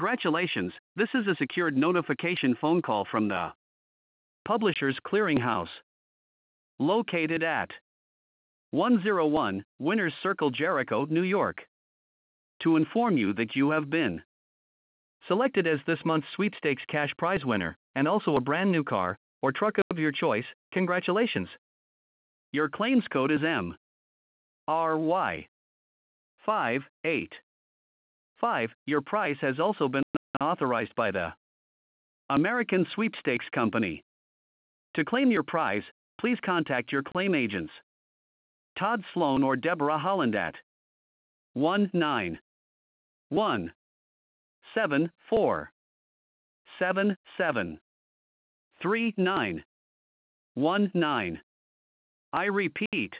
Congratulations, this is a secured notification phone call from the Publishers Clearinghouse, located at 101 Winners Circle, Jericho, New York, to inform you that you have been selected as this month's sweepstakes cash prize winner, and also a brand new car or truck of your choice. Congratulations. Your claims code is MRY585. Your prize has also been authorized by the American Sweepstakes Company. To claim your prize, please contact your claim agents, Todd Sloan or Deborah Holland at 19174773919. I repeat,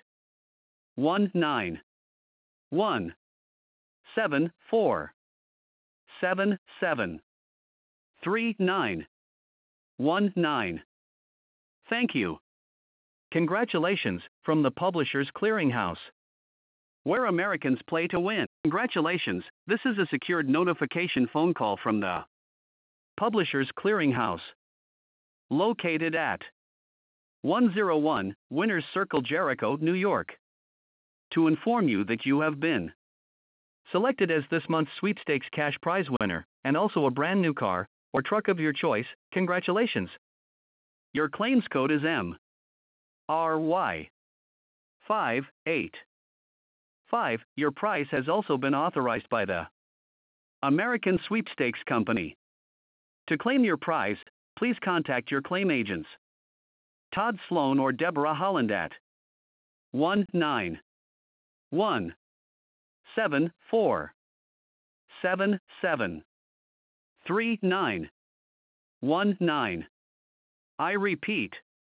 19174773919. Thank you. Congratulations from the Publishers Clearinghouse, where Americans play to win. Congratulations, this is a secured notification phone call from the Publishers Clearinghouse, located at 101 Winners Circle, Jericho, New York, to inform you that you have been selected as this month's sweepstakes cash prize winner, and also a brand new car or truck of your choice. Congratulations. Your claims code is MRY585. Your prize has also been authorized by the American Sweepstakes Company. To claim your prize, please contact your claim agents, Todd Sloan or Deborah Holland at 19174773919. I repeat,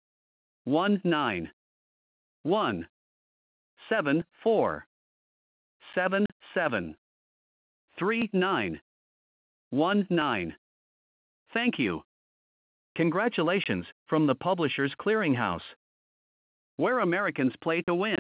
19174773919. Thank you. Congratulations from the Publishers Clearinghouse, where Americans play to win.